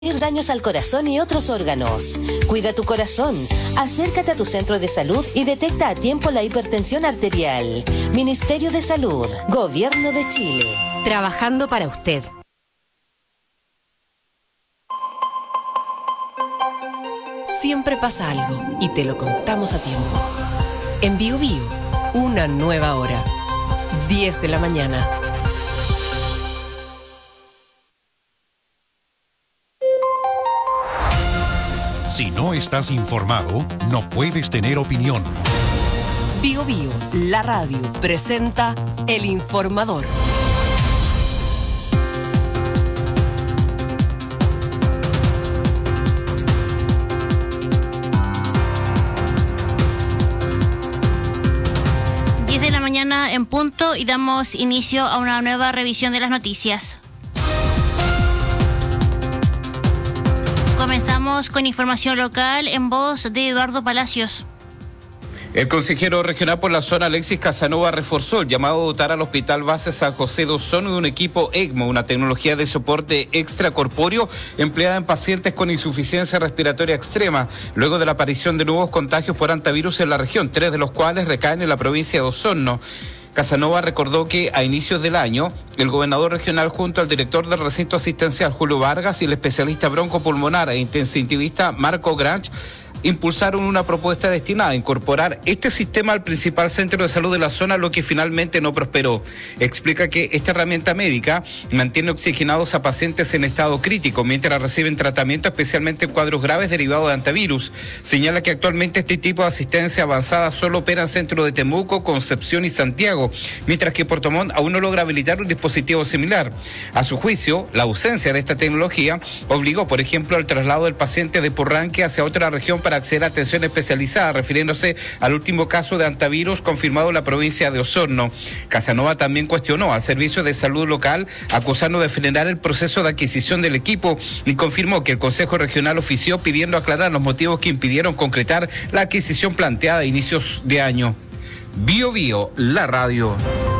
daños al corazón y otros órganos. Cuida tu corazón. Acércate a tu centro de salud y detecta a tiempo la hipertensión arterial. Ministerio de Salud, Gobierno de Chile. Trabajando para usted. Siempre pasa algo y te lo contamos a tiempo. En Bio Bio, una nueva hora. 10 de la mañana. Si no estás informado, no puedes tener opinión. Bio Bio, la radio, presenta El Informador. De la mañana en punto y damos inicio a una nueva revisión de las noticias. Comenzamos con información local en voz de Eduardo Palacios. El consejero regional por la zona, Alexis Casanova, reforzó el llamado a dotar al Hospital Base San José de Osorno de un equipo ECMO, una tecnología de soporte extracorpóreo empleada en pacientes con insuficiencia respiratoria extrema, luego de la aparición de nuevos contagios por hantavirus en la región, 3 de los cuales recaen en la provincia de Osorno. Casanova recordó que a inicios del año, el gobernador regional junto al director del recinto asistencial, Julio Vargas, y el especialista broncopulmonar e intensivista, Marco Granch, impulsaron una propuesta destinada a incorporar este sistema al principal centro de salud de la zona, lo que finalmente no prosperó. Explica que esta herramienta médica mantiene oxigenados a pacientes en estado crítico mientras reciben tratamiento, especialmente en cuadros graves derivados de hantavirus. Señala que actualmente este tipo de asistencia avanzada solo opera en centros de Temuco, Concepción y Santiago, mientras que Puerto Montt aún no logra habilitar un dispositivo similar. A su juicio, la ausencia de esta tecnología obligó, por ejemplo, al traslado del paciente de Porranque hacia otra región para acceder a atención especializada, refiriéndose al último caso de hantavirus confirmado en la provincia de Osorno. Casanova también cuestionó al Servicio de Salud local, acusando de frenar el proceso de adquisición del equipo, y confirmó que el Consejo Regional ofició pidiendo aclarar los motivos que impidieron concretar la adquisición planteada a inicios de año. Bio Bio, la radio.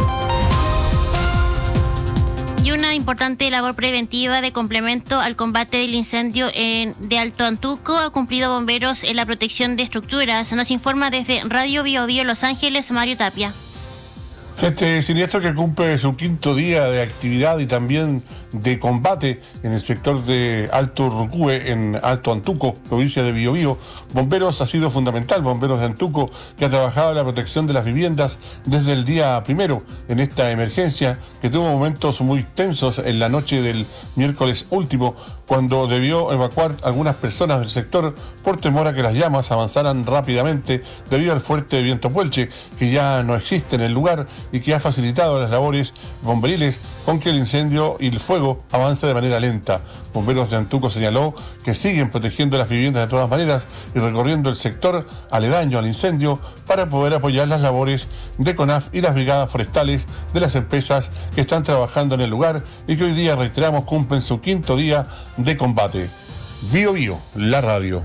Y una importante labor preventiva de complemento al combate del incendio de Alto Antuco ha cumplido bomberos en la protección de estructuras. Nos informa desde Radio Bio Bio Los Ángeles, Mario Tapia. Este siniestro que cumple su 5º día de actividad y también de combate en el sector de Alto Rucúe, en Alto Antuco, provincia de Biobío. Bomberos ha sido fundamental, Bomberos de Antuco, que ha trabajado en la protección de las viviendas desde el día primero en esta emergencia, que tuvo momentos muy tensos en la noche del miércoles último, cuando debió evacuar algunas personas del sector por temor a que las llamas avanzaran rápidamente debido al fuerte viento puelche, que ya no existe en el lugar y que ha facilitado las labores bomberiles con que el incendio y el fuego avance de manera lenta. Bomberos de Antuco señaló que siguen protegiendo las viviendas de todas maneras y recorriendo el sector aledaño al incendio para poder apoyar las labores de CONAF y las brigadas forestales de las empresas que están trabajando en el lugar y que hoy día, reiteramos, cumplen su 5º día de combate. Bio Bio, la radio.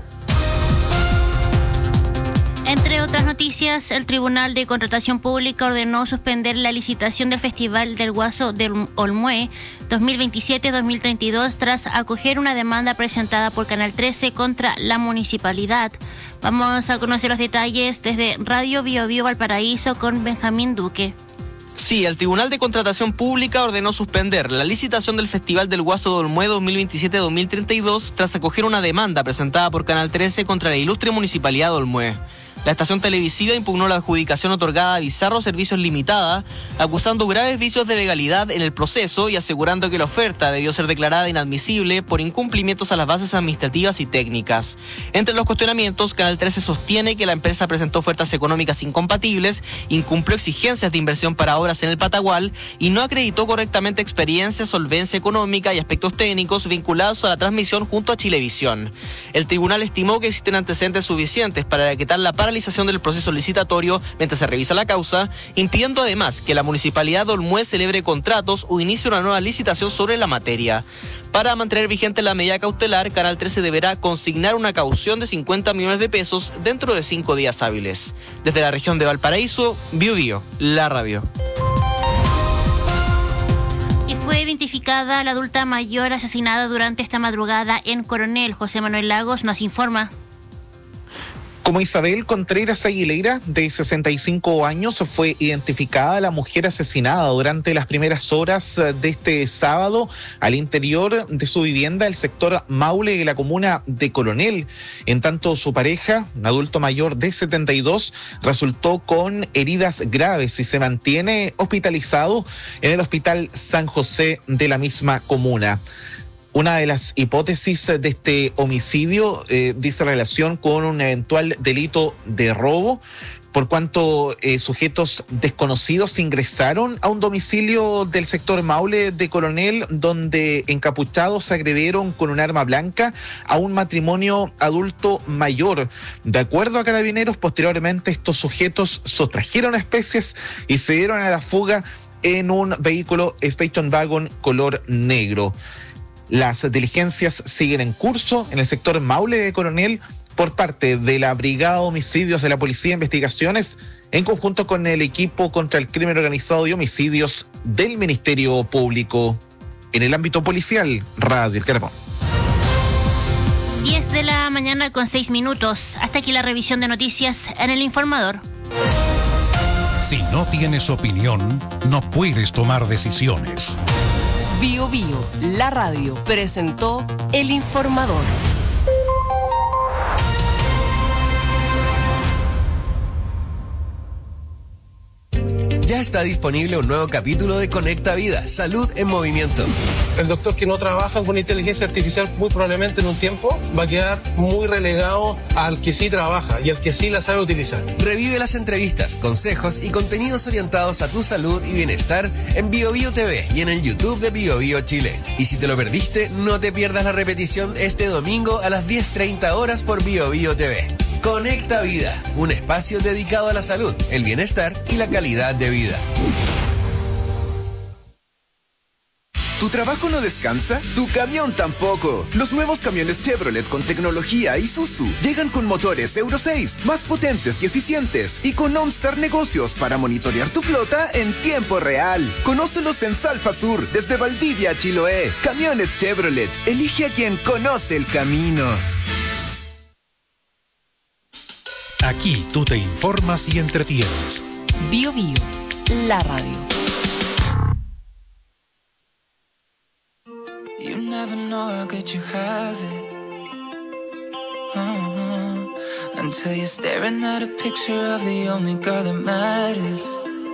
Entre otras noticias, el Tribunal de Contratación Pública ordenó suspender la licitación del Festival del Guaso del Olmué 2027-2032 tras acoger una demanda presentada por Canal 13 contra la municipalidad. Vamos a conocer los detalles desde Radio Bio Bio Valparaíso con Benjamín Duque. Sí, el Tribunal de Contratación Pública ordenó suspender la licitación del Festival del Guaso de Olmué 2027-2032 tras acoger una demanda presentada por Canal 13 contra la ilustre municipalidad de Olmué. La estación televisiva impugnó la adjudicación otorgada a Bizarro Servicios Limitada, acusando graves vicios de legalidad en el proceso y asegurando que la oferta debió ser declarada inadmisible por incumplimientos a las bases administrativas y técnicas. Entre los cuestionamientos, Canal 13 sostiene que la empresa presentó ofertas económicas incompatibles, incumplió exigencias de inversión para obras en el Patagual y no acreditó correctamente experiencia, solvencia económica y aspectos técnicos vinculados a la transmisión junto a Chilevisión. El tribunal estimó que existen antecedentes suficientes para decretar la paralización del proceso licitatorio mientras se revisa la causa, impidiendo además que la municipalidad de Olmué celebre contratos o inicie una nueva licitación sobre la materia. Para mantener vigente la medida cautelar, Canal 13 deberá consignar una caución de 50 millones de pesos dentro de 5 días hábiles. Desde la región de Valparaíso, Bio Bio, la radio. Fue identificada la adulta mayor asesinada durante esta madrugada en Coronel. José Manuel Lagos nos informa. Como Isabel Contreras Aguilera, de 65 años, fue identificada la mujer asesinada durante las primeras horas de este sábado al interior de su vivienda, el sector Maule de la comuna de Coronel. En tanto, su pareja, un adulto mayor de 72, resultó con heridas graves y se mantiene hospitalizado en el Hospital San José de la misma comuna. Una de las hipótesis de este homicidio dice relación con un eventual delito de robo, por cuanto sujetos desconocidos ingresaron a un domicilio del sector Maule de Coronel, donde encapuchados agredieron con un arma blanca a un matrimonio adulto mayor. De acuerdo a Carabineros, posteriormente estos sujetos sustrajeron especies y se dieron a la fuga en un vehículo Station Wagon color negro. Las diligencias siguen en curso en el sector Maule de Coronel por parte de la Brigada de Homicidios de la Policía de Investigaciones en conjunto con el equipo contra el crimen organizado y homicidios del Ministerio Público. En el ámbito policial, Radio El Carapón. 10 de la mañana con 6 minutos. Hasta aquí la revisión de noticias en El Informador. Si no tienes opinión, no puedes tomar decisiones. Bio Bio, la radio, presentó El Informador. Ya está disponible un nuevo capítulo de Conecta Vida, Salud en Movimiento. El doctor que no trabaja con inteligencia artificial muy probablemente en un tiempo va a quedar muy relegado al que sí trabaja y al que sí la sabe utilizar. Revive las entrevistas, consejos y contenidos orientados a tu salud y bienestar en Bio Bio TV y en el YouTube de Bio Bio Chile. Y si te lo perdiste, no te pierdas la repetición este domingo a las 10:30 horas por Bio Bio TV. Conecta Vida, un espacio dedicado a la salud, el bienestar y la calidad de vida. ¿Tu trabajo no descansa? ¿Tu camión tampoco? Los nuevos camiones Chevrolet con tecnología Isuzu llegan con motores Euro 6, más potentes y eficientes, y con OnStar Negocios para monitorear tu flota en tiempo real. Conócelos en Salfa Sur, desde Valdivia a Chiloé. Camiones Chevrolet, elige a quien conoce el camino. Aquí tú te informas y entretienes. Bio Bio, la radio. You never know how good you have it. Until you're staring at a picture of the only girl that matters.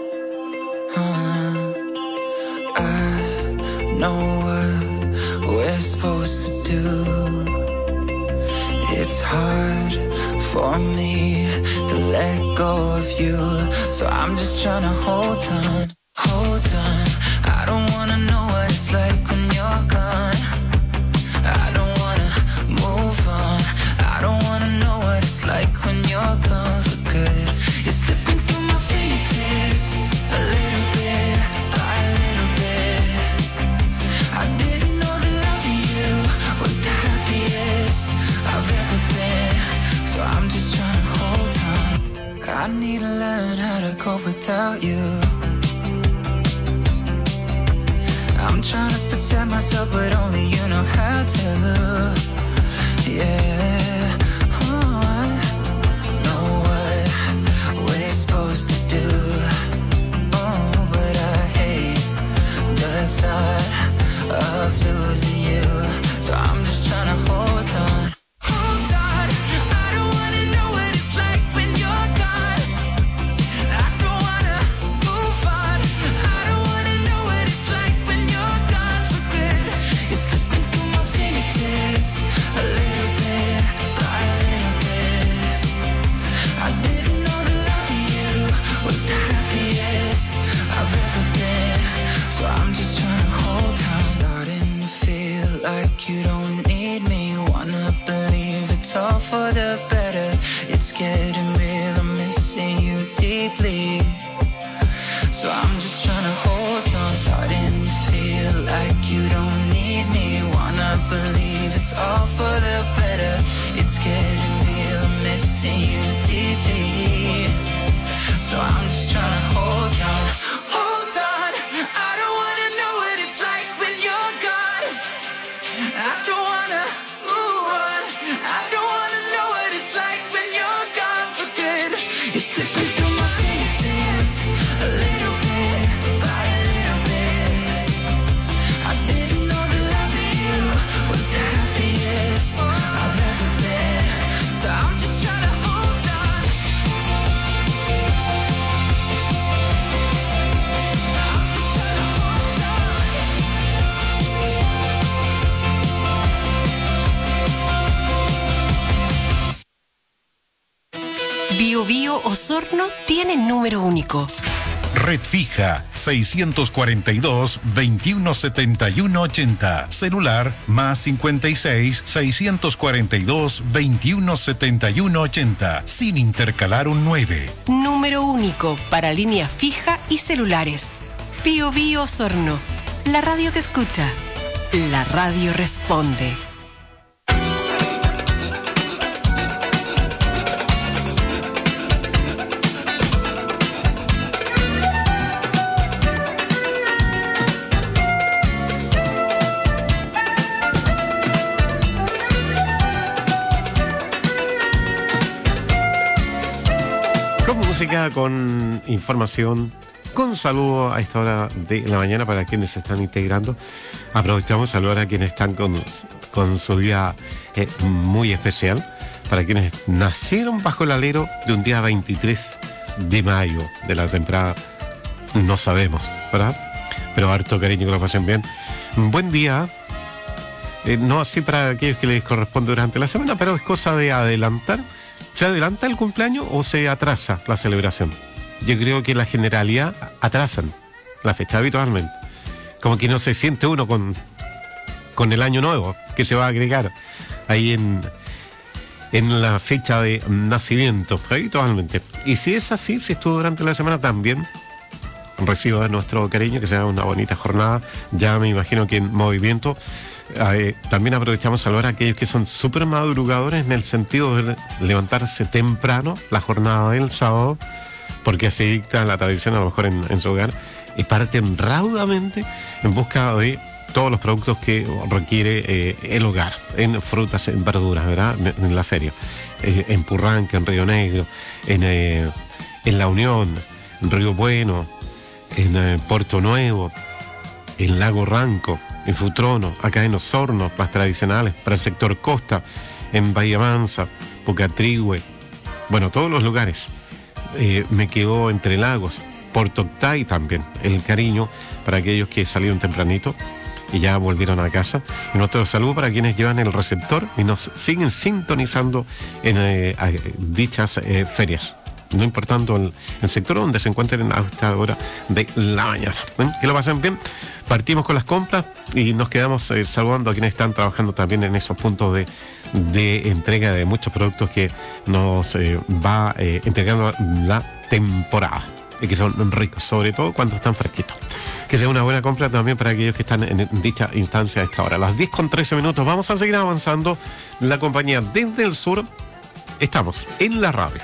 I know what we're supposed to do. It's hard for me to let go of you, so I'm just trying to hold on, hold on. I don't wanna know what it's like when you're gone. I don't wanna move on. I don't wanna know what it's like when you're gone for good. You're slipping through my fingertips, a little bit by a little bit. I didn't know that loving you was the happiest I've ever been, so I'm just trying to hold on. I need to learn how to cope without you. I'm trying to protect myself, but only you know how to. Yeah, oh, I know what we're supposed to do. Oh, but I hate the thought of losing you, so I'm just trying to hold on. Hold on, I don't wanna know what it's like when you're gone. I don't wanna move on. I don't wanna know what it's like when you're gone for good. You're slipping through my fingertips, a little bit by a little bit. I didn't know that loving you was the happiest I've ever been, so I'm just trying to hold on. Starting to feel like you don't need me. Wanna believe it's all for the better. It's getting real, I'm missing you deeply, so I'm just trying to hold on. Starting to feel like you don't need me. Wanna believe it's all for the better. It's getting real, I'm missing you deeply, so I'm just trying to hold on. Hold on, I don't wanna know what it's like Bio Bio Osorno tiene número único. Red fija 642-217180. Celular más 56-642-217180. Sin intercalar un 9. Número único para línea fija y celulares. Bio Bio Osorno. La radio te escucha. La radio responde. Música, con información, con saludos a esta hora de la mañana para quienes se están integrando. Aprovechamos a saludar a quienes están con su día muy especial, para quienes nacieron bajo el alero de un día 23 de mayo de la temporada, no sabemos, ¿verdad? Pero harto cariño, que lo pasen bien. Buen día. No así para aquellos que les corresponde durante la semana, pero es cosa de adelantar. ¿Se adelanta el cumpleaños o se atrasa la celebración? Yo creo que la generalidad atrasan la fecha habitualmente. Como que no se siente uno con el año nuevo que se va a agregar ahí en la fecha de nacimiento, habitualmente. Y si es así, si estuvo durante la semana, también recibo de nuestro cariño, que sea una bonita jornada. Ya me imagino que en movimiento. También aprovechamos a saludar a aquellos que son súper madrugadores en el sentido de levantarse temprano la jornada del sábado, porque así dicta la tradición, a lo mejor en su hogar, y parten raudamente en busca de todos los productos que requiere el hogar, en frutas, en verduras, ¿verdad? En la feria, en Purranque, en Río Negro, en La Unión, en Río Bueno, en Puerto Nuevo, en Lago Ranco, en Futrono, acá en Osorno, las tradicionales, para el sector costa, en Bahía Mansa, Pucatrihue, bueno, todos los lugares. Me quedó Entre Lagos, Puerto Octay también, el cariño para aquellos que salieron tempranito y ya volvieron a casa. Y nuestro saludo para quienes llevan el receptor y nos siguen sintonizando en dichas ferias, no importando el sector donde se encuentren a esta hora de la mañana. Que lo pasen bien. Partimos con las compras y nos quedamos saludando a quienes están trabajando también en esos puntos de entrega de muchos productos que nos va entregando la temporada y que son ricos, sobre todo cuando están fresquitos. Que sea una buena compra también para aquellos que están en dicha instancia a esta hora. A las 10:13. Vamos a seguir avanzando. La compañía desde el sur. Estamos en la radio.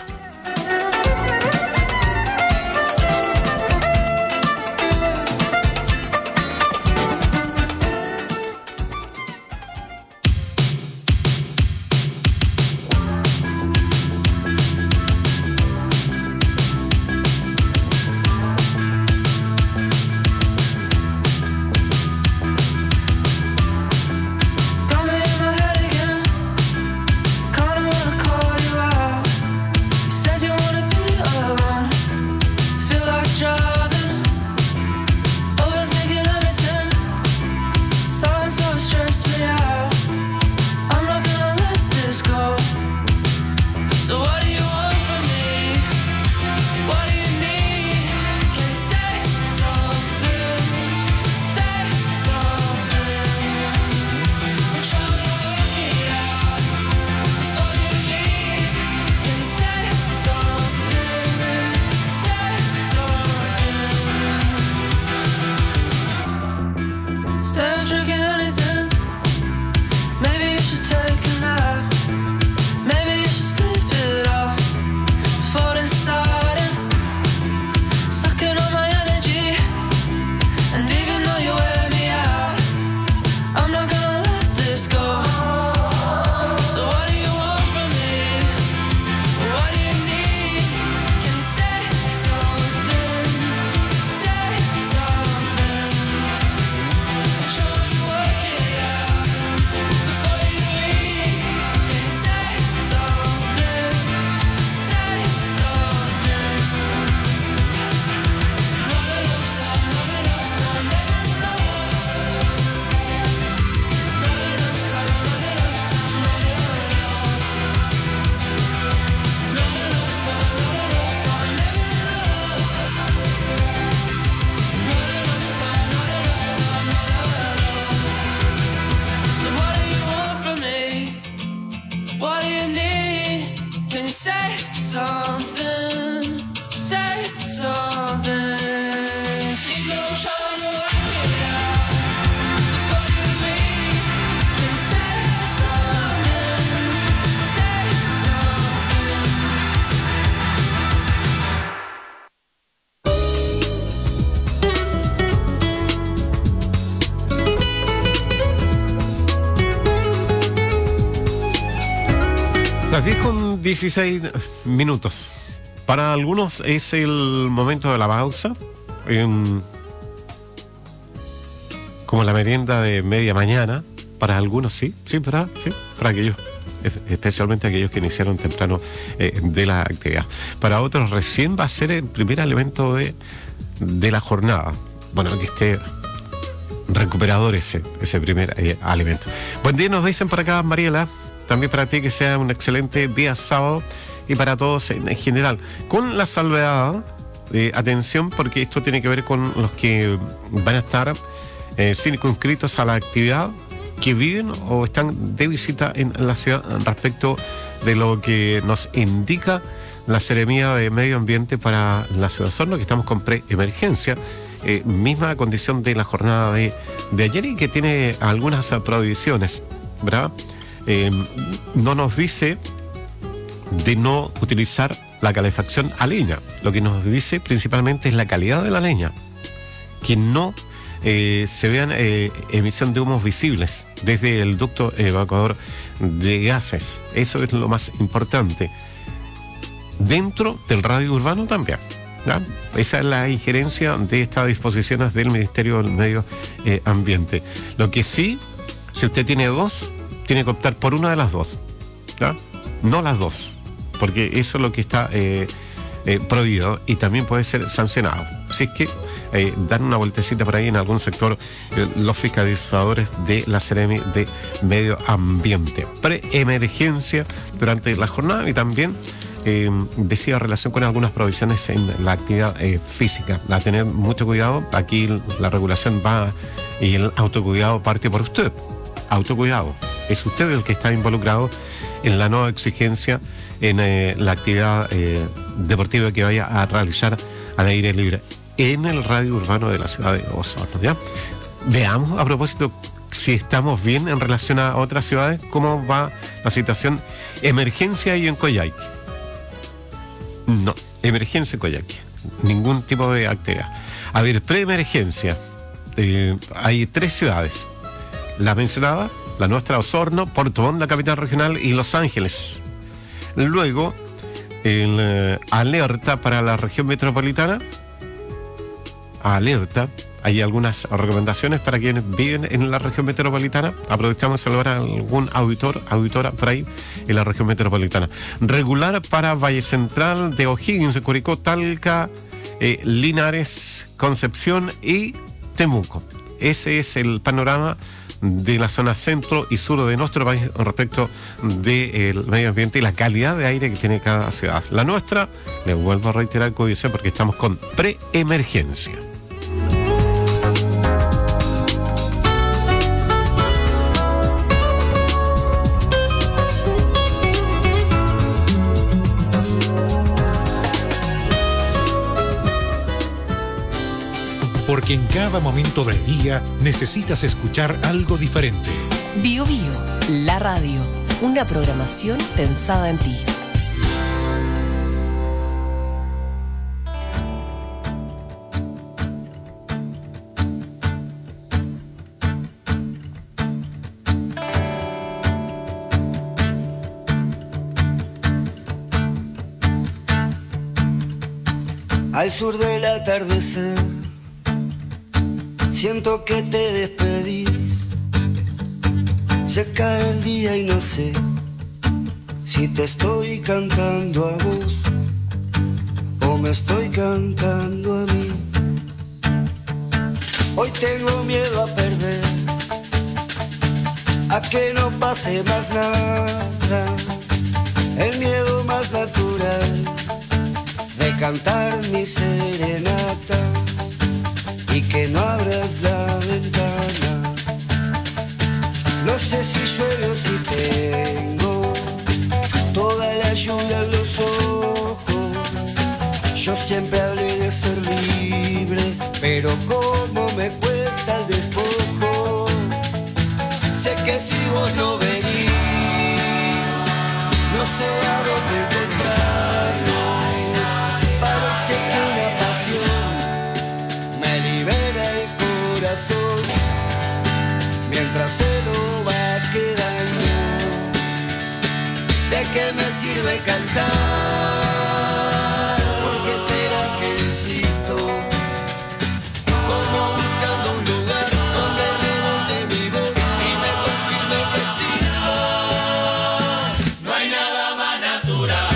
Got me in my head again. Kinda wanna call you out. me say something, say something. You know I'm trying to work it out before you leave. Then say something, say something. Las 10:16. Para algunos es el momento de la pausa, como la merienda de media mañana. Para algunos sí, para aquellos, especialmente aquellos que iniciaron temprano de la actividad. Para otros recién va a ser el primer alimento de la jornada. Bueno, que esté recuperador ese primer alimento. Buen día, nos dicen por acá, Mariela. También para ti que sea un excelente día sábado y para todos en general. Con la salvedad, atención, porque esto tiene que ver con los que van a estar circunscritos a la actividad, que viven o están de visita en la ciudad, respecto de lo que nos indica la Seremía de Medio Ambiente para la ciudad de Osorno, que estamos con preemergencia, misma condición de la jornada de ayer, y que tiene algunas prohibiciones, ¿verdad? No nos dice de no utilizar la calefacción a leña. Lo que nos dice principalmente es la calidad de la leña, que no se vean emisión de humos visibles desde el ducto evacuador de gases. Eso es lo más importante. Dentro del radio urbano también, ¿ya? Esa es la injerencia de estas disposiciones del Ministerio del Medio Ambiente. Lo que sí, si usted tiene dos, tiene que optar por una de las dos, ¿ya? No las dos, porque eso es lo que está prohibido y también puede ser sancionado. Si es que dan una vueltecita por ahí en algún sector los fiscalizadores de la Seremi de Medio Ambiente. Preemergencia durante la jornada, y también decía relación con algunas provisiones en la actividad física. A tener mucho cuidado, aquí la regulación va y el autocuidado parte por usted. Autocuidado. Es usted el que está involucrado en la nueva exigencia en la actividad deportiva que vaya a realizar al aire libre en el radio urbano de la ciudad de Osorno, ¿ya? Veamos, a propósito, si estamos bien en relación a otras ciudades, cómo va la situación. Emergencia ahí en Coyhaique. No, emergencia en Coyhaique. Ningún tipo de actividad. A ver, preemergencia. Hay 3 ciudades. La mencionada, la nuestra, Osorno, Puerto Montt, la capital regional, y Los Ángeles. Luego, alerta para la región metropolitana. Alerta. Hay algunas recomendaciones para quienes viven en la región metropolitana. Aprovechamos de saludar a algún auditora por ahí en la región metropolitana. Regular para Valle Central, de O'Higgins, Curicó, Talca, Linares, Concepción y Temuco. Ese es el panorama de la zona centro y sur de nuestro país respecto del medio ambiente y la calidad de aire que tiene cada ciudad. La nuestra, les vuelvo a reiterar, cuídense, porque estamos con preemergencia. Porque en cada momento del día necesitas escuchar algo diferente. Bio Bio, la radio, una programación pensada en ti. Al sur del atardecer, siento que te despedís. Se cae el día y no sé si te estoy cantando a vos o me estoy cantando a mí. Hoy tengo miedo a perder, a que no pase más nada. El miedo más natural de cantar mi serenata y que no abras la ventana. No sé si llueve o si tengo toda la lluvia en los Yo siempre hablé de ser libre, pero cómo me cuesta el despojo. Sé que si vos no venís, no sé a dónde encontrarnos. Parece que una pasión me libera el corazón, mientras se lo va quedando. ¿De qué me sirve cantar? ¿Por qué será que insisto? Como buscando un lugar donde rebote mi voz y me confirme que existo. No hay nada más natural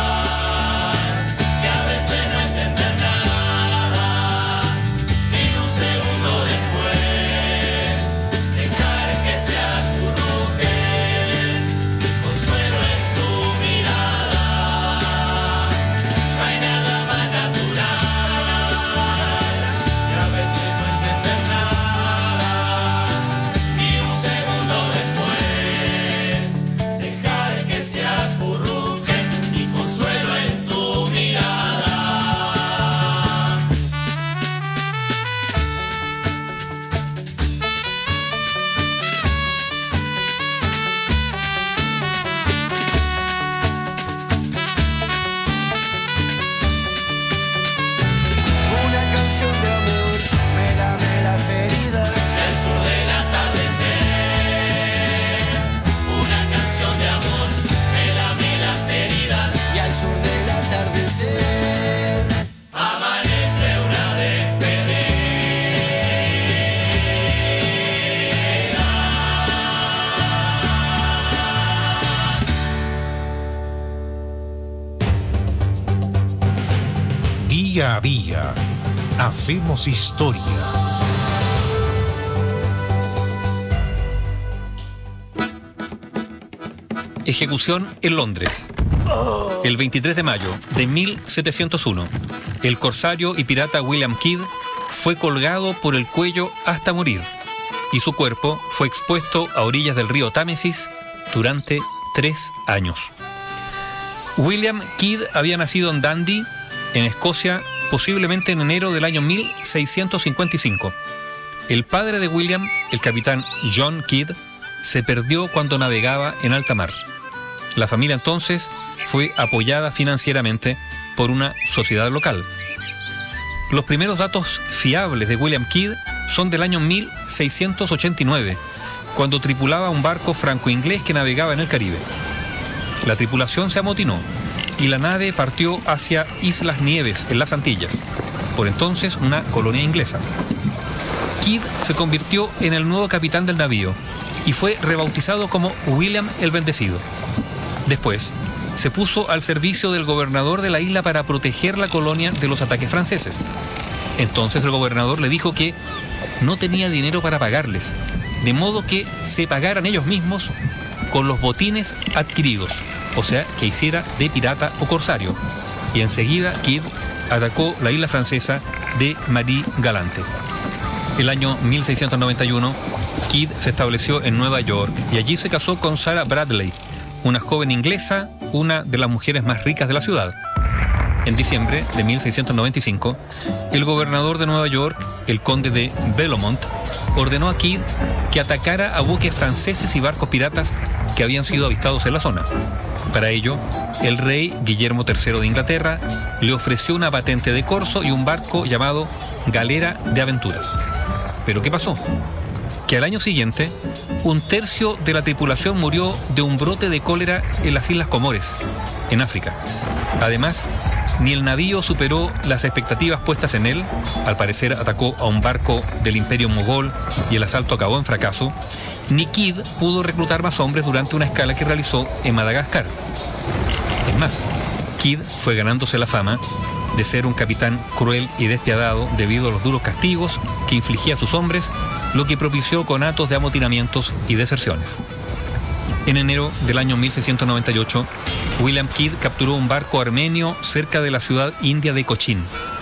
que a veces no entender nada, ni un segundo después dejar que se acurruque consuelo en tu mirada. No hay nada más natural que a veces no entender nada, ni un segundo después dejar que se acurruque y consuelo en tu mirada. Una canción de amor me lame las heridas del sur del atardecer. Una canción de amor me lame las heridas y al sur del atardecer amanece una despedida. Día a día, hacemos historia. Ejecución en Londres. El 23 de mayo de 1701, el corsario y pirata William Kidd fue colgado por el cuello hasta morir y su cuerpo fue expuesto a orillas del río Támesis durante 3 años. William Kidd había nacido en Dundee, en Escocia, posiblemente en enero del año 1655. El padre de William, el capitán John Kidd, se perdió cuando navegaba en alta mar. La familia entonces fue apoyada financieramente por una sociedad local. Los primeros datos fiables de William Kidd son del año 1689, cuando tripulaba un barco franco-inglés que navegaba en el Caribe. La tripulación se amotinó y la nave partió hacia Islas Nieves, en las Antillas, por entonces una colonia inglesa. Kidd se convirtió en el nuevo capitán del navío y fue rebautizado como William el Bendecido. Después, se puso al servicio del gobernador de la isla para proteger la colonia de los ataques franceses. Entonces el gobernador le dijo que no tenía dinero para pagarles, de modo que se pagaran ellos mismos con los botines adquiridos, o sea, que hiciera de pirata o corsario. Y enseguida Kidd atacó la isla francesa de Marie Galante. El año 1691, Kidd se estableció en Nueva York y allí se casó con Sarah Bradley, una joven inglesa, una de las mujeres más ricas de la ciudad. En diciembre de 1695, el gobernador de Nueva York, el conde de Bellomont, ordenó a Kidd que atacara a buques franceses y barcos piratas que habían sido avistados en la zona. Para ello, el rey Guillermo III de Inglaterra le ofreció una patente de corso y un barco llamado Galera de Aventuras. ¿Pero qué pasó? Que al año siguiente, 1/3 de la tripulación murió de un brote de cólera en las Islas Comores, en África. Además, ni el navío superó las expectativas puestas en él, al parecer atacó a un barco del Imperio Mogol y el asalto acabó en fracaso, ni Kidd pudo reclutar más hombres durante una escala que realizó en Madagascar. Es más, Kidd fue ganándose la fama de ser un capitán cruel y despiadado debido a los duros castigos que infligía a sus hombres, lo que propició conatos de amotinamientos y deserciones. En enero del año 1698, William Kidd capturó un barco armenio cerca de la ciudad india de Cochin.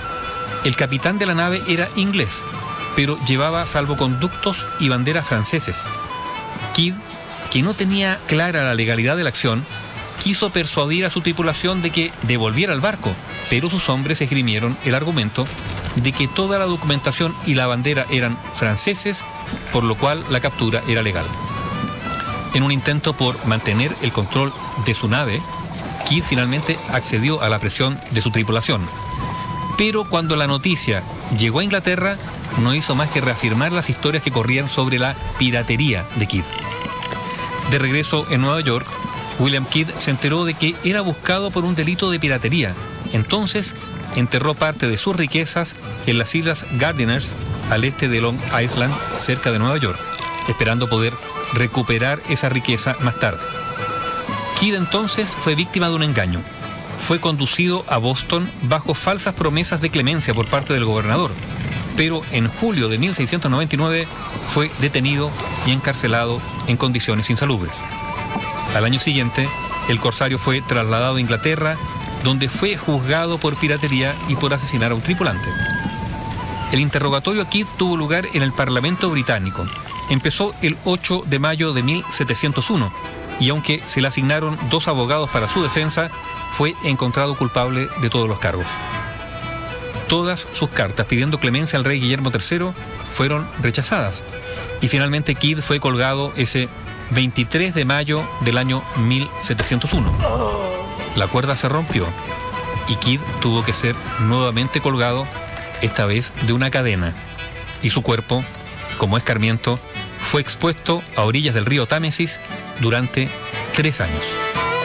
El capitán de la nave era inglés, pero llevaba salvoconductos y banderas franceses. Kidd, que no tenía clara la legalidad de la acción, quiso persuadir a su tripulación de que devolviera el barco, pero sus hombres esgrimieron el argumento de que toda la documentación y la bandera eran franceses, por lo cual la captura era legal. En un intento por mantener el control de su nave, Kidd finalmente accedió a la presión de su tripulación. Pero cuando la noticia llegó a Inglaterra, no hizo más que reafirmar las historias que corrían sobre la piratería de Kidd. De regreso en Nueva York, William Kidd se enteró de que era buscado por un delito de piratería. Entonces, enterró parte de sus riquezas en las islas Gardiners, al este de Long Island, cerca de Nueva York, esperando poder recuperar esa riqueza más tarde. Kidd entonces fue víctima de un engaño. Fue conducido a Boston bajo falsas promesas de clemencia por parte del gobernador, pero en julio de 1699 fue detenido y encarcelado en condiciones insalubres. Al año siguiente, el corsario fue trasladado a Inglaterra, donde fue juzgado por piratería y por asesinar a un tripulante. El interrogatorio a Kidd tuvo lugar en el Parlamento británico. Empezó el 8 de mayo de 1701 y aunque se le asignaron 2 abogados para su defensa, fue encontrado culpable de todos los cargos. Todas sus cartas pidiendo clemencia al rey Guillermo III fueron rechazadas y finalmente Kidd fue colgado ese 23 de mayo del año 1701. La cuerda se rompió y Kidd tuvo que ser nuevamente colgado, esta vez de una cadena, y su cuerpo, como escarmiento, fue expuesto a orillas del río Támesis durante 3 años.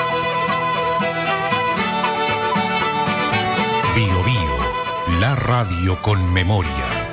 Bio Bio, la radio con memoria.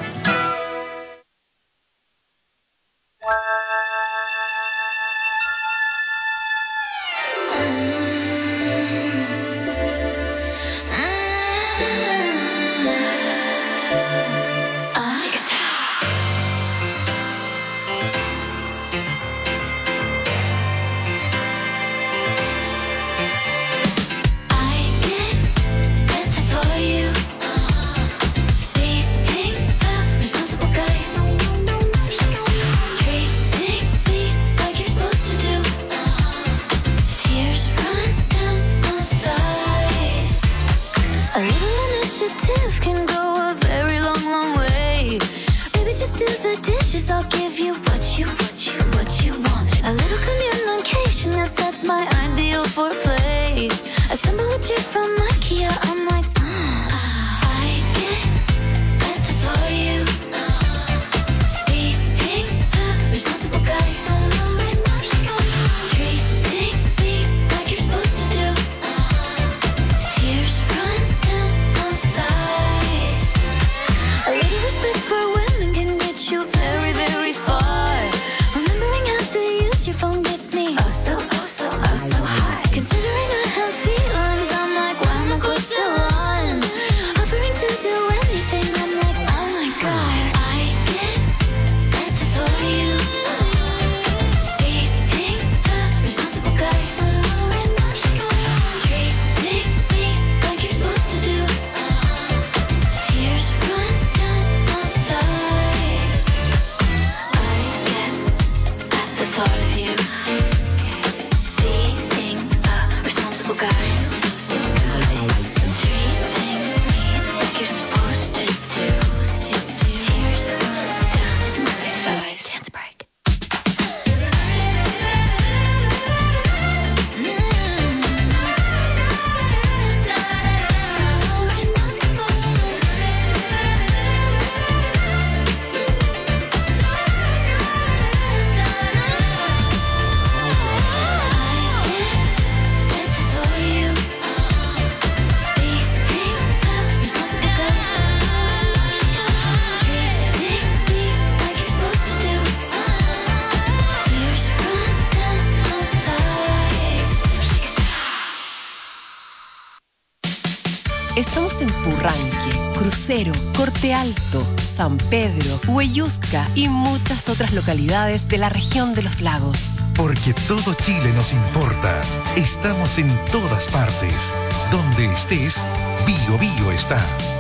Estamos en Purranque, Crucero, Corte Alto, San Pedro, Hueyusca y muchas otras localidades de la región de los lagos. Porque todo Chile nos importa. Estamos en todas partes. Donde estés, Bio Bio está.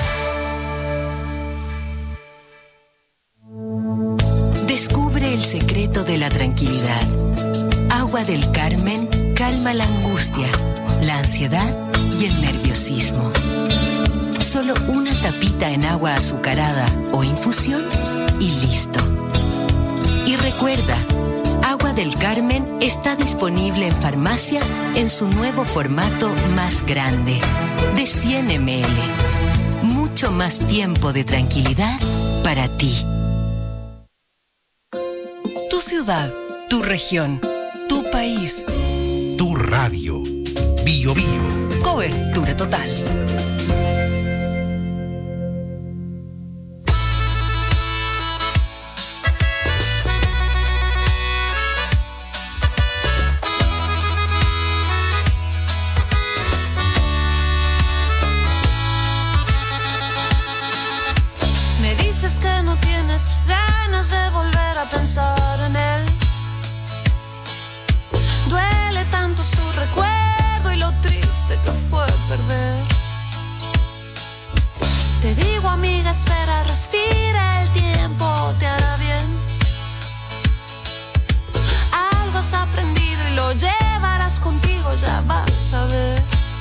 Descubre el secreto de la tranquilidad. Agua del Carmen calma la angustia, la ansiedad y el nerviosismo. Solo una tapita en agua azucarada o infusión y listo. Y recuerda, Agua del Carmen está disponible en farmacias en su nuevo formato más grande, de 100 ml. Mucho más tiempo de tranquilidad para ti. Tu ciudad, tu región, tu país. Tu radio. Bio Bio. Cobertura total. Me dices que no tienes ganas de volver a pensar en él. Duele tanto su recuerdo y lo triste que fue perder. Te digo, amiga, espera, respira, el tiempo te hará bien. Algo has aprendido y lo llevarás contigo, ya vas a ver.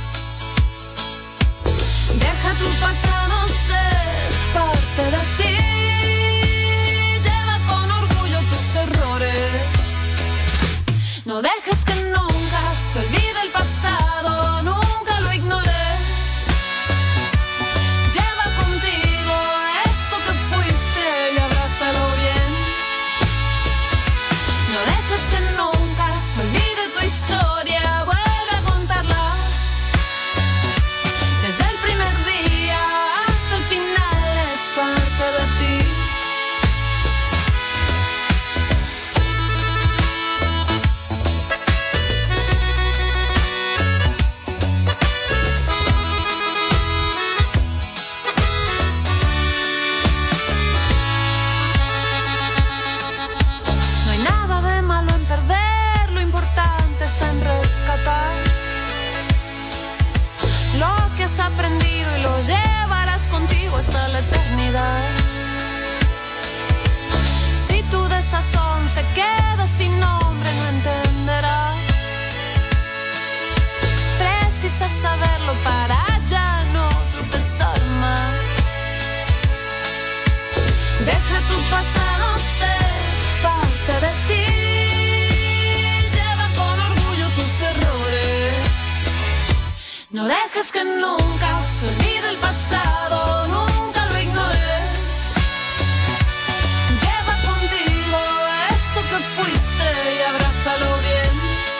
Deja tu pasado ser parte de ti. Lleva con orgullo tus errores. No dejes que nunca se olvide el pasado, nunca lo ignores. Lleva contigo eso que fuiste y abrázalo bien. No dejes que nunca se olvide tu historia, vuelve a contarla. Desde el primer día hasta el final es parte de ti. No hay nada de malo en perder, lo importante está en rescatar lo que has aprendido y lo llevarás contigo hasta la eternidad. Si tu desazón se queda sin nombre, no entenderás. Precisas saberlo para ya no tropezar más. Deja tu pasado ser parte de ti. Lleva con orgullo tus errores. No dejes que nunca se olvide el pasado, nunca lo ignores. Lleva contigo eso que fuiste y abrázalo bien.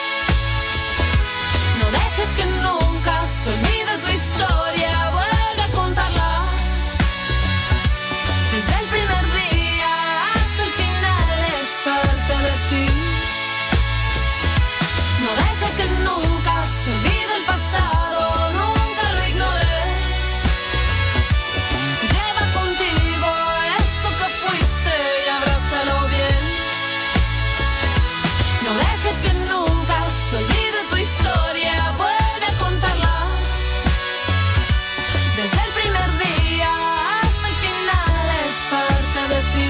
No dejes que nunca se olvide tu historia, vuelve a contarla. Desde el primer día hasta el final es parte de ti. No dejes que nunca se olvide el pasado, nunca lo ignores. Lleva contigo eso que fuiste y abrázalo bien. No dejes que nunca se olvide tu historia, vuelve a contarla. Desde el primer día hasta el final es parte de ti.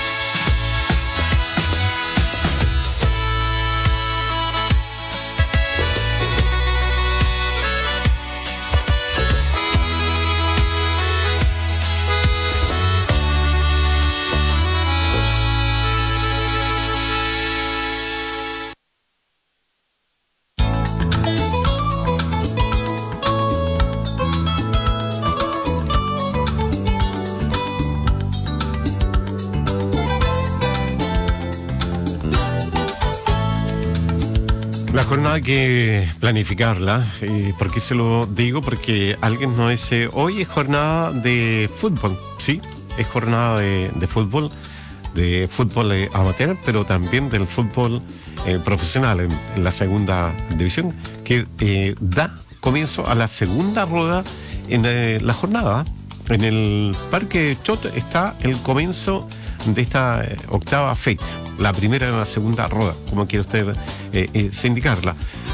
La jornada hay que planificarla. ¿Por qué se lo digo? Porque alguien nos dice, hoy es jornada de fútbol. Sí, es jornada de fútbol amateur, pero también del fútbol profesional en la segunda división, que da comienzo a la segunda rueda en la jornada. En el Parque Chot está el comienzo de esta octava fecha, la primera y la segunda rueda, como quiere usted indicarla.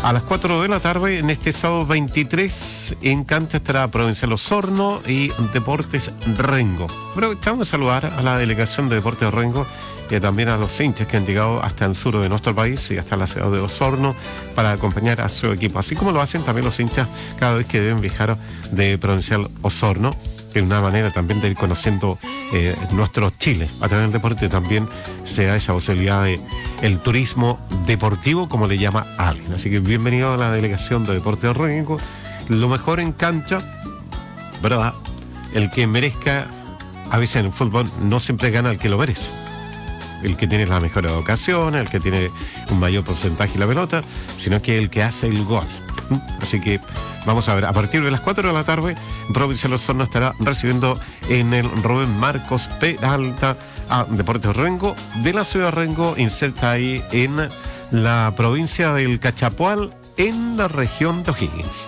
A las 4 de la tarde, en este sábado 23, en cancha estará Provincial Osorno y Deportes Rengo. Aprovechamos de saludar a la delegación de Deportes Rengo y también a los hinchas que han llegado hasta el sur de nuestro país y hasta la ciudad de Osorno para acompañar a su equipo, así como lo hacen también los hinchas cada vez que deben viajar de Provincial Osorno, que es una manera también de ir conociendo nuestro Chile. A través del deporte también se da esa posibilidad de el turismo deportivo, como le llama alguien. Así que bienvenido a la delegación de Deportes Rengo. Lo mejor en cancha, ¿verdad? El que merezca, a veces en el fútbol no siempre gana el que lo merece. El que tiene las mejores ocasiones, el que tiene un mayor porcentaje de la pelota, sino que el que hace el gol. Así que vamos a ver, a partir de las 4 de la tarde, Provincial Osorno estará recibiendo en el Rubén Marcos Peralta a Deportes Rengo de la ciudad de Rengo, inserta ahí en la provincia del Cachapoal, en la región de O'Higgins.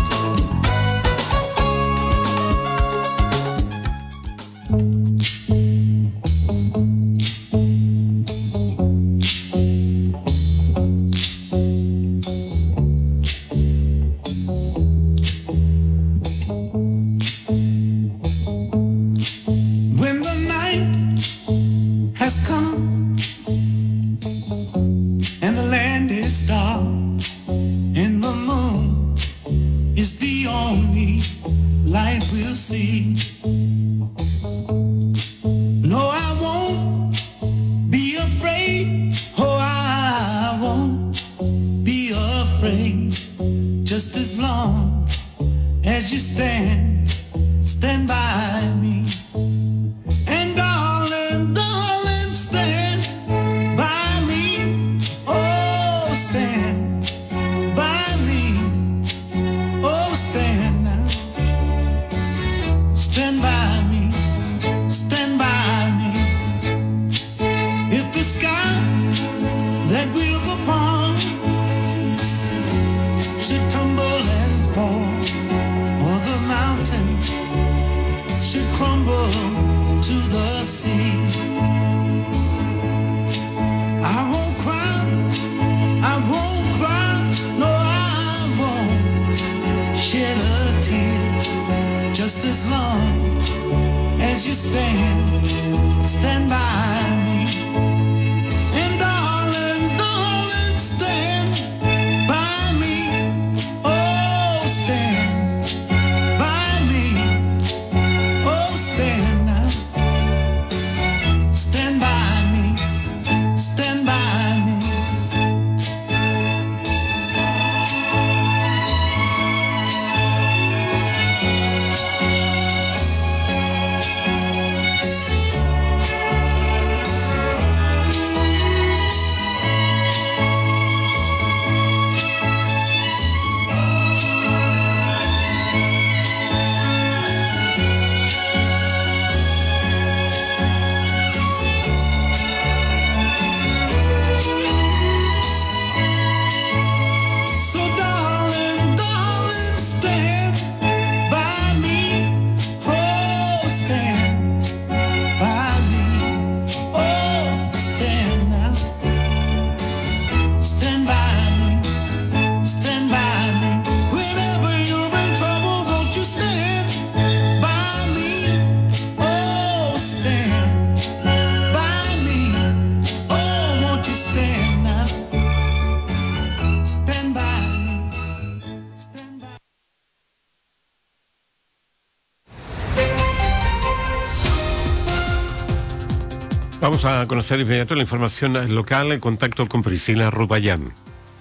Vamos a conocer inmediato la información local, el contacto con Priscila Rubayán.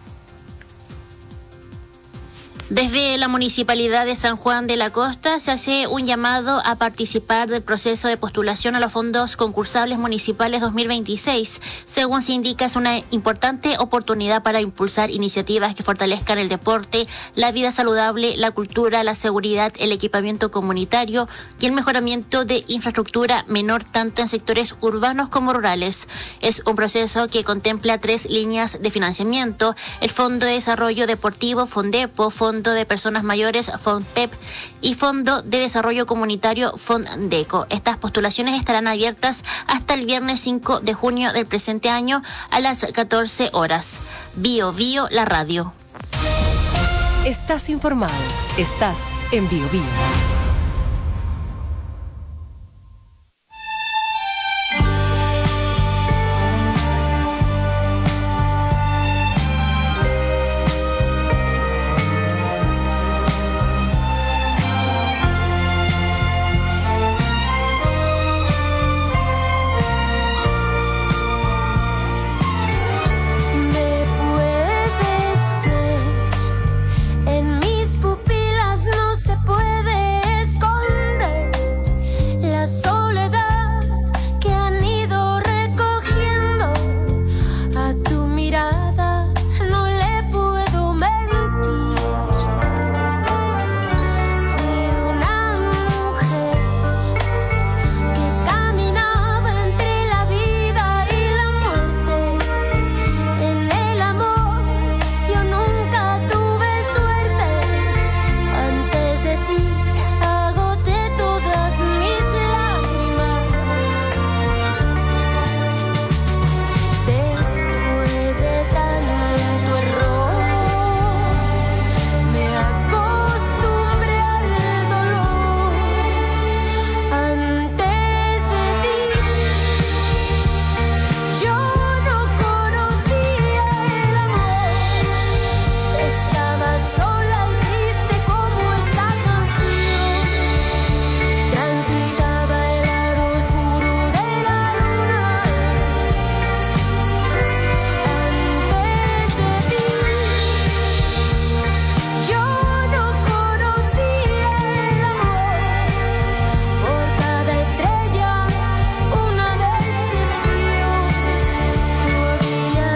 Desde la Municipalidad de San Juan de la Costa se hace un llamado a participar del proceso de postulación a los fondos concursables municipales 2026. Según se indica, es una importante oportunidad para impulsar iniciativas que fortalezcan el deporte, la vida saludable, la cultura, la seguridad, el equipamiento comunitario y el mejoramiento de infraestructura menor tanto en sectores urbanos como rurales. Es un proceso que contempla 3 líneas de financiamiento: el Fondo de Desarrollo Deportivo, Fondepo, Fondo de Personas Mayores, FONPEP, y Fondo de Desarrollo Comunitario, FONDECO. Estas postulaciones estarán abiertas hasta el viernes 5 de junio del presente año a las 14 horas. Bio Bio, la radio. Estás informado. Estás en BioBio. En mis pupilas no se puede esconder la soledad que han ido recogiendo. A tu mirada no le puedo mentir. Fui una mujer que caminaba entre la vida y la muerte. En el amor yo nunca tuve suerte. Antes de ti agoté todas mis lágrimas. Después de tanto error me acostumbré al dolor. Antes de ti yo no conocía el amor. Estaba sola y triste como esta canción. Transitaba el lado oscuro de la luna. Antes de ti yo no conocía el amor. Por cada estrella una decepción. No había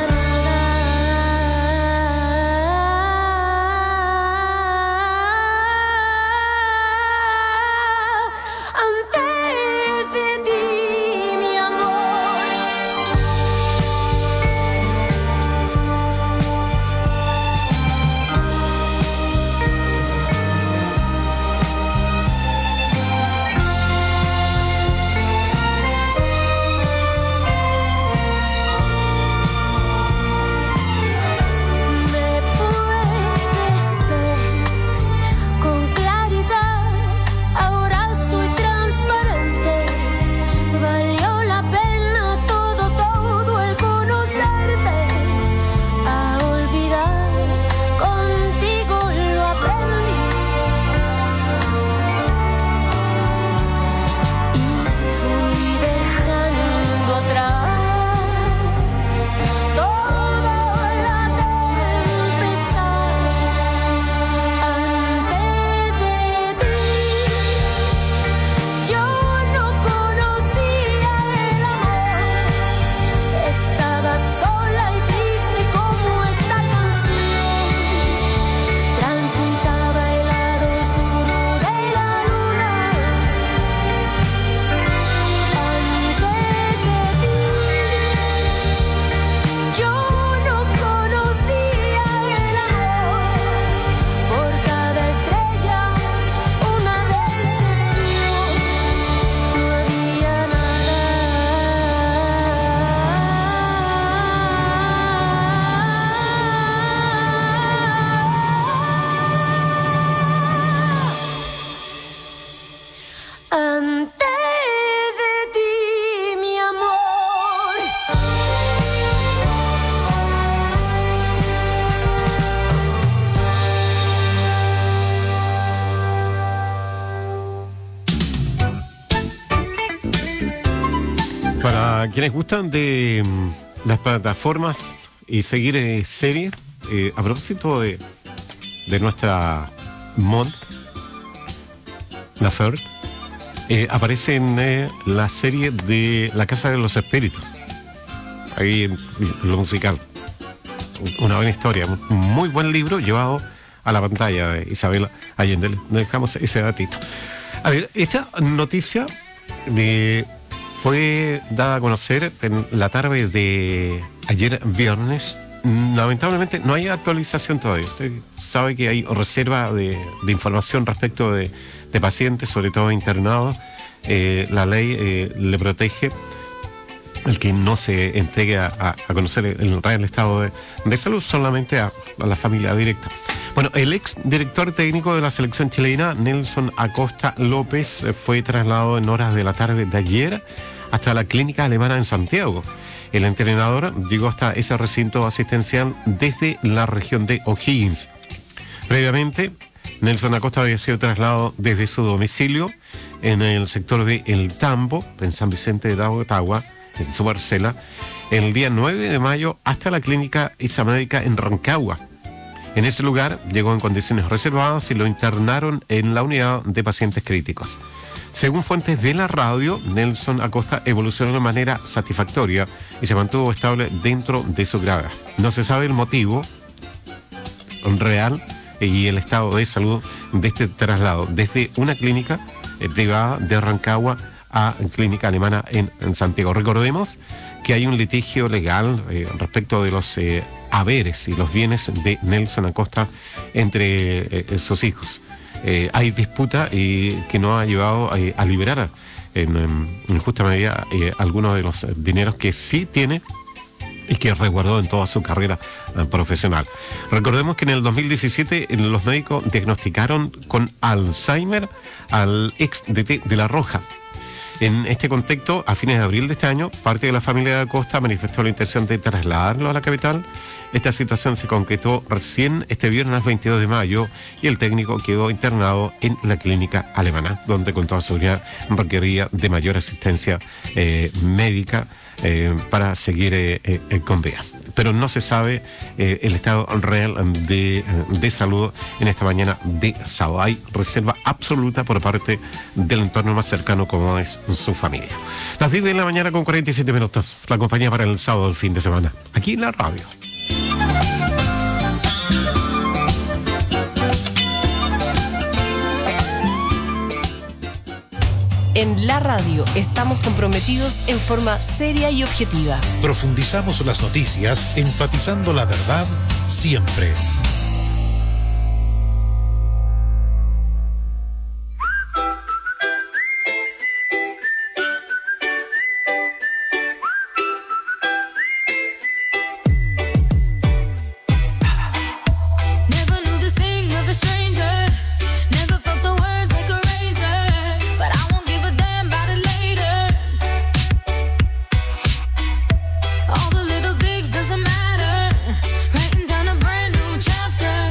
nada antes de ti, mi amor. Me puedes ver con claridad, ahora soy transparente. Valió la pena todo el conocerte. A olvidar contigo lo aprendí. Y fui dejando atrás toda la tempestad. Antes de ti yo no conocía el amor. Estaba sola y triste como esta canción. Transitaba el lado oscuro de la luna. Antes de ti yo no conocía el amor. Por cada estrella una decepción. No había nada antes de ti, mi amor. Para quienes gustan de las plataformas y seguir series, a propósito de nuestra Mont Laferte, aparece en la serie de La Casa de los Espíritus, ahí en lo musical. Una buena historia, un muy buen libro llevado a la pantalla de Isabel Allende. Le dejamos ese datito. A ver, esta noticia fue dada a conocer en la tarde de ayer viernes. Lamentablemente no hay actualización todavía. Usted sabe que hay reserva de información respecto de pacientes, sobre todo internados. La ley le protege el que no se entregue a conocer el real estado de salud, solamente a la familia directa. Bueno, el ex director técnico de la selección chilena, Nelson Acosta López, fue trasladado en horas de la tarde de ayer hasta la clínica alemana en Santiago. El entrenador llegó hasta ese recinto asistencial desde la región de O'Higgins. Previamente, Nelson Acosta había sido trasladado desde su domicilio en el sector de El Tambo, en San Vicente de Ottawa, en su parcela, el día 9 de mayo hasta la clínica Isamédica en Rancagua. En ese lugar llegó en condiciones reservadas y lo internaron en la unidad de pacientes críticos. Según fuentes de la radio, Nelson Acosta evolucionó de manera satisfactoria y se mantuvo estable dentro de su gravedad. No se sabe el motivo real y el estado de salud de este traslado desde una clínica privada de Rancagua a clínica alemana en Santiago. Recordemos que hay un litigio legal respecto de los haberes y los bienes de Nelson Acosta entre sus hijos. Hay disputa que no ha llevado a liberar en justa medida algunos de los dineros que sí tiene y que resguardó en toda su carrera profesional. Recordemos que en el 2017 los médicos diagnosticaron con Alzheimer al ex DT de La Roja. En este contexto, a fines de abril de este año, parte de la familia de Acosta manifestó la intención de trasladarlo a la capital. Esta situación se concretó recién este viernes 22 de mayo y el técnico quedó internado en la clínica alemana, donde con toda seguridad requería de mayor asistencia médica para seguir con vida. Pero no se sabe el estado real de salud en esta mañana de sábado. Hay reserva absoluta por parte del entorno más cercano como es su familia. Las 10 de la mañana con 47 minutos. La compañía para el sábado del fin de semana. Aquí en la radio. En la radio estamos comprometidos en forma seria y objetiva. Profundizamos las noticias, enfatizando la verdad siempre. Doesn't matter. Writing down a brand new chapter.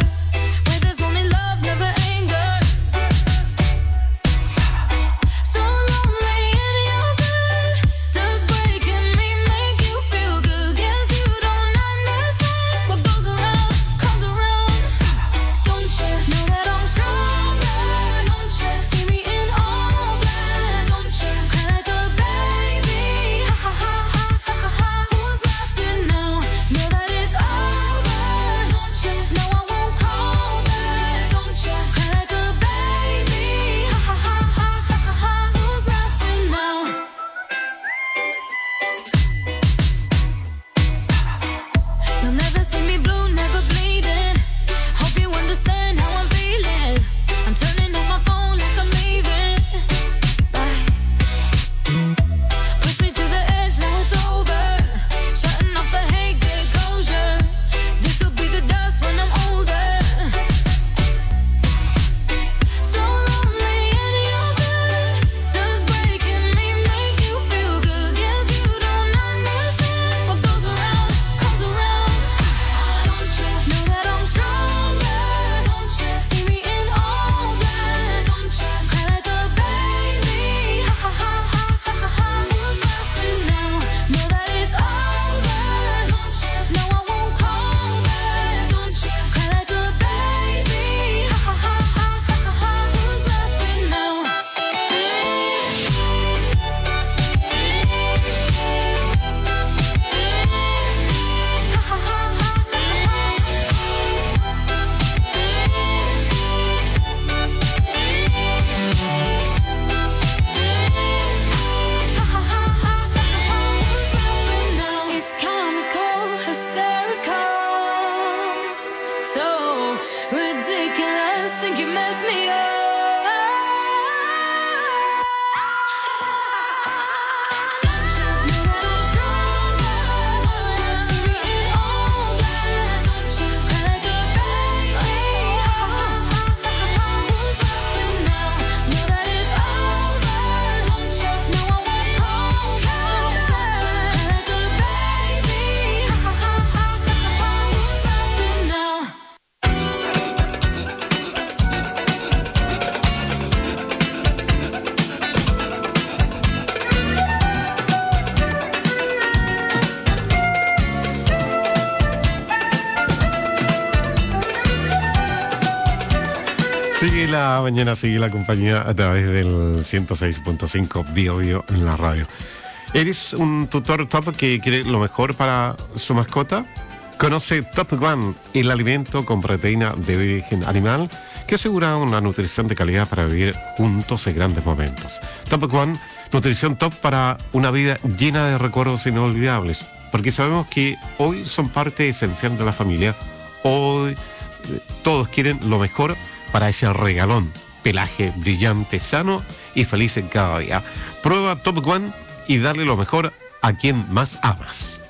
Sigue la mañana, sigue la compañía a través del 106.5 Bio Bio en la radio. ¿Eres un tutor top que quiere lo mejor para su mascota? Conoce Top One, el alimento con proteína de origen animal que asegura una nutrición de calidad para vivir juntos en grandes momentos. Top One, nutrición top para una vida llena de recuerdos inolvidables, porque sabemos que hoy son parte esencial de la familia. Hoy todos quieren lo mejor para ese regalón, pelaje brillante, sano y feliz en cada día. Prueba Top One y darle lo mejor a quien más amas.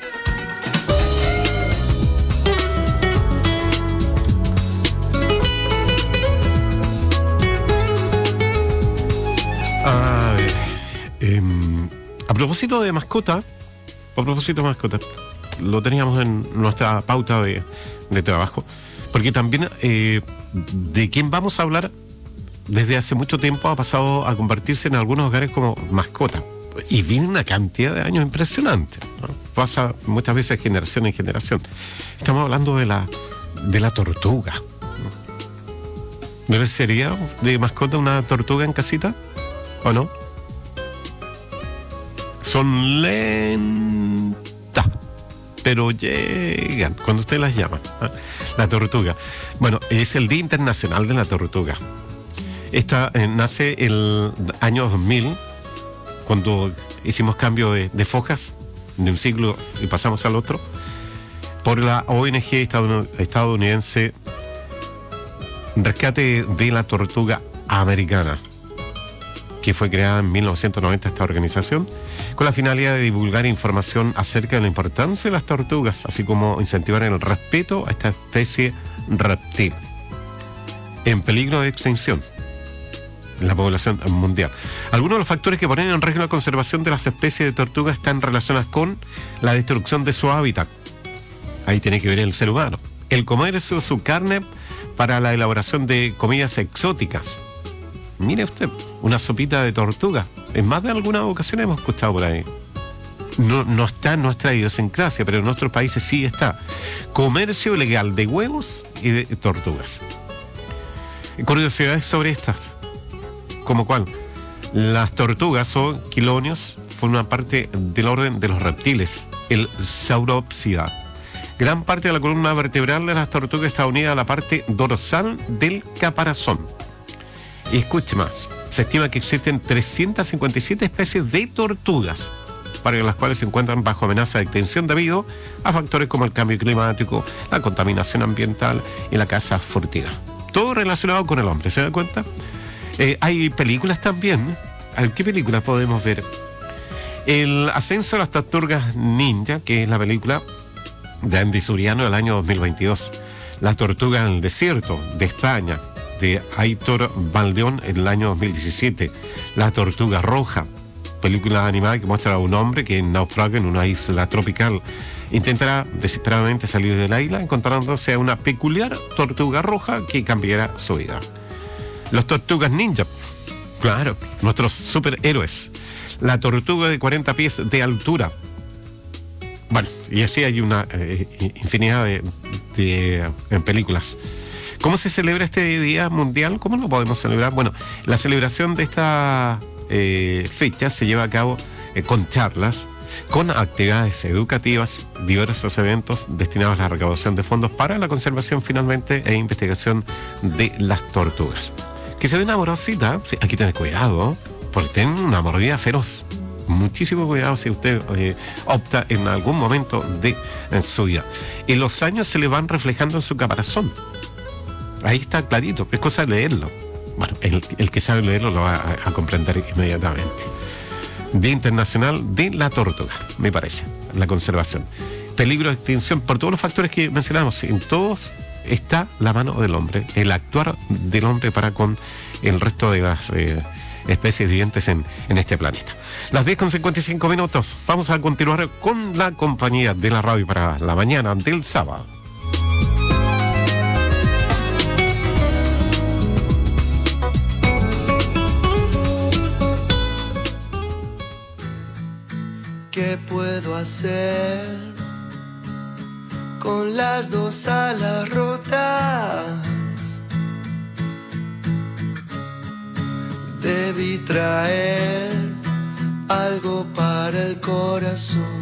A propósito de mascota, lo teníamos en nuestra pauta de trabajo, porque también de quien vamos a hablar desde hace mucho tiempo ha pasado a convertirse en algunos hogares como mascota, y viene una cantidad de años impresionante, ¿no? Pasa muchas veces de generación en generación. Estamos hablando de la tortuga. ¿No sería de mascota una tortuga en casita o no? Son lentas, pero llegan cuando usted las llama, ¿eh? La tortuga. Bueno, es el Día Internacional de la Tortuga. Esta nace el año 2000, cuando hicimos cambio de fojas de un siglo y pasamos al otro, por la ONG estadounidense Rescate de la Tortuga Americana, que fue creada en 1990 esta organización, con la finalidad de divulgar información acerca de la importancia de las tortugas, así como incentivar el respeto a esta especie reptil en peligro de extinción en la población mundial. Algunos de los factores que ponen en riesgo la conservación de las especies de tortugas están relacionados con la destrucción de su hábitat. Ahí tiene que ver el ser humano. El comercio, su carne para la elaboración de comidas exóticas. Mire usted, una sopita de tortuga. En más de alguna ocasión hemos escuchado por ahí. No está en nuestra idiosincrasia, pero en nuestros países sí está. Comercio ilegal de huevos y de tortugas. Curiosidades sobre estas. ¿Cómo cuál? Las tortugas o quilonios forman parte del orden de los reptiles, el Sauropsida. Gran parte de la columna vertebral de las tortugas está unida a la parte dorsal del caparazón. Y escuche más, se estima que existen 357 especies de tortugas, para las cuales se encuentran bajo amenaza de extinción debido a factores como el cambio climático, la contaminación ambiental y la caza furtiva. Todo relacionado con el hombre, ¿se da cuenta? Hay películas también. A ver, ¿qué películas podemos ver? El ascenso de las tortugas ninja, que es la película de Andy Suriano del año 2022. La tortuga en el desierto, de España, de Aitor Valdeón en el año 2017. La tortuga roja, película animada que muestra a un hombre que naufraga en una isla tropical. Intentará desesperadamente salir de la isla encontrándose a una peculiar tortuga roja que cambiará su vida. Los tortugas ninja, claro, nuestros superhéroes. La tortuga de 40 pies de altura. Bueno, y así hay una infinidad de películas. ¿Cómo se celebra este Día Mundial? ¿Cómo lo podemos celebrar? Bueno, la celebración de esta fecha se lleva a cabo con charlas, con actividades educativas, diversos eventos destinados a la recaudación de fondos para la conservación finalmente e investigación de las tortugas. Que se ve una morosita, sí, hay que tener cuidado, porque tienen una mordida feroz. Muchísimo cuidado si usted opta en algún momento de su vida. Y los años se le van reflejando en su caparazón. Ahí está clarito, es cosa de leerlo. Bueno, el que sabe leerlo lo va a comprender inmediatamente. Día Internacional de la Tortuga, me parece, la conservación. Peligro de extinción por todos los factores que mencionamos. En todos está la mano del hombre, el actuar del hombre para con el resto de las especies vivientes en este planeta. Las 10:55. Vamos a continuar con la compañía de la radio para la mañana del sábado. ¿Qué puedo hacer con las dos alas rotas? Debí traer algo para el corazón.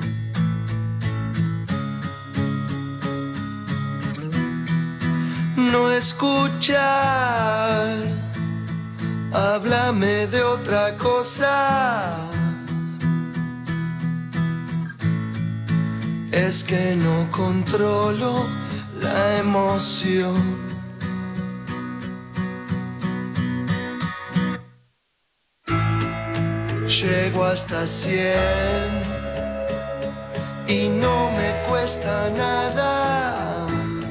No escuchar, háblame de otra cosa. Es que no controlo la emoción. Llego hasta 100 y no me cuesta nada.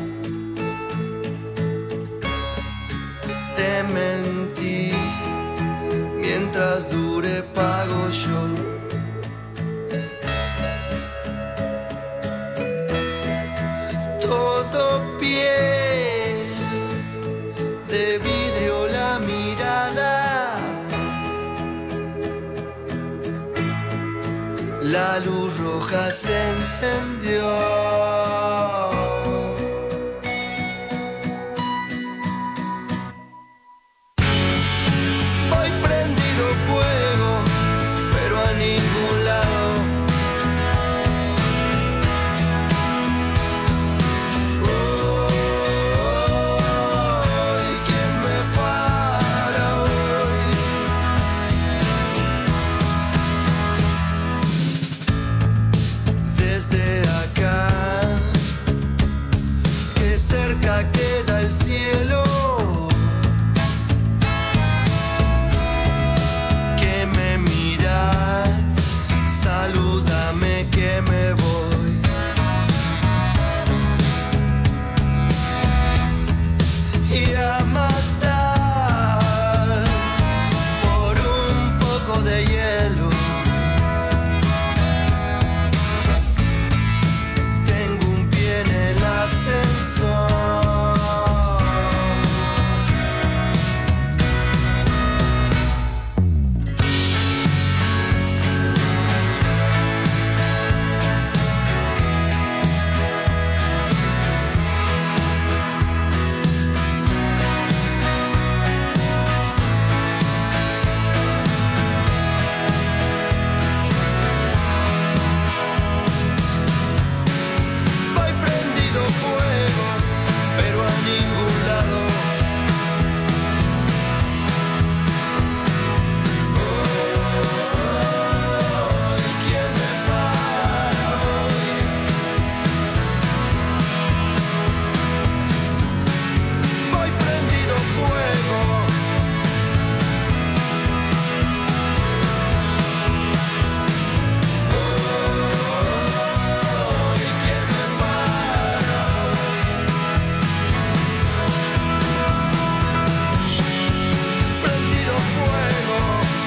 Te mentí, mientras dure pago yo. Todo piel de vidrio la mirada. La luz roja se encendió. Voy prendido fuego, pero a ningún lado. ¿Quién me para hoy? Desde acá, que cerca queda el cielo, que me miras, salúdame que me voy. Y a matar por un poco de hielo. Tengo un pie en el ascensor. Voy prendido fuego, pero a ningún lado. ¿Quién me para hoy? Voy prendido fuego. ¿Quién me para hoy? Prendido fuego.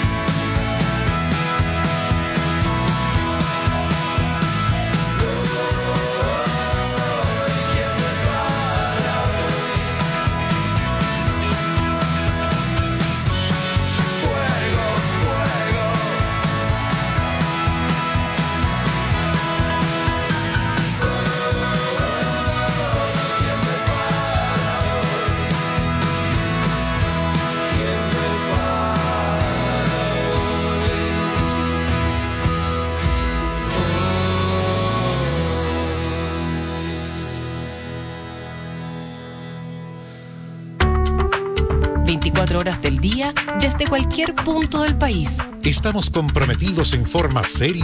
¿Quién me para hoy? Fuego, fuego. ¿Quién me para hoy? ¿Quién me hoy? 24 horas del día, desde cualquier punto del país. Estamos comprometidos en forma seria